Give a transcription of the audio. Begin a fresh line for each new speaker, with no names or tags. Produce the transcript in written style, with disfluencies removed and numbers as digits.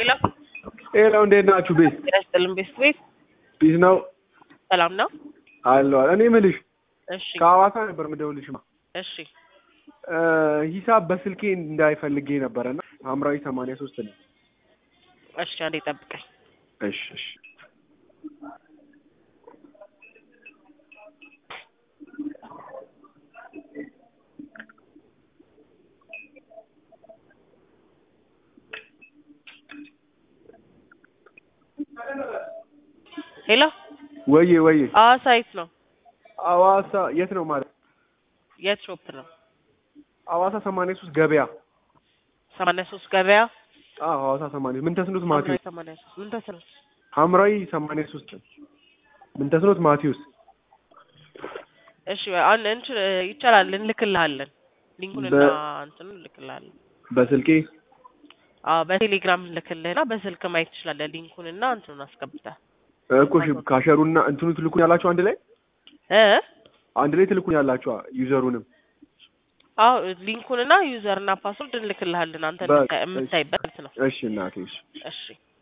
ሄሎ
ሄሎ እንዴት ናችሁ? ቤት
ያስጥልን ቤት
ፒስ ነው።
ሰላም ነው
አሎ እኔ የምልሽ
እሺ
ከሐዋሳ ነበር የምደውልልሽማ።
እሺ
ሂሳብ በስልኬ እንዳይፈልጌ ነበርና ሐምራዊ 83 ነው።
እሺ አንዴ ጠብቀኝ።
እሺ እሺ
ሄሎ
ወዬ
ሐዋሳ የት ነው?
ሐዋሳ የት ነው ማለት?
የት ሾፕ ነው?
ሐዋሳ 83 ገበያ
83 ገበያ።
ሐዋሳ 80 ምን ተስኖት ማቴዎስ
83 ምን ተስኖት
ሐምራዊ 83 ምን ተስኖት ማቴዎስ።
እሺ አሁን ይቻላል እንልክልሃለን ሊንኩንና እንትን እንልክልሃለን
በስልኬ
በቴሌግራም እንልክልህና በስልክ ማየት ትችላለህ። ሊንኩንና እንትኑን አስገብተህ
እኮ ካሸሩና እንትኑ ትልኩኝ ያላችሁ አንድ ላይ አንድ ላይ ትልኩኝ ያላችሁ ዩዘሩንም
ሊንኩንና ዩዘርና ፓስወርድ እንልክልሃለን አንተ የምታይበት ነው።
እሺ እናቴ እሺ
እሺ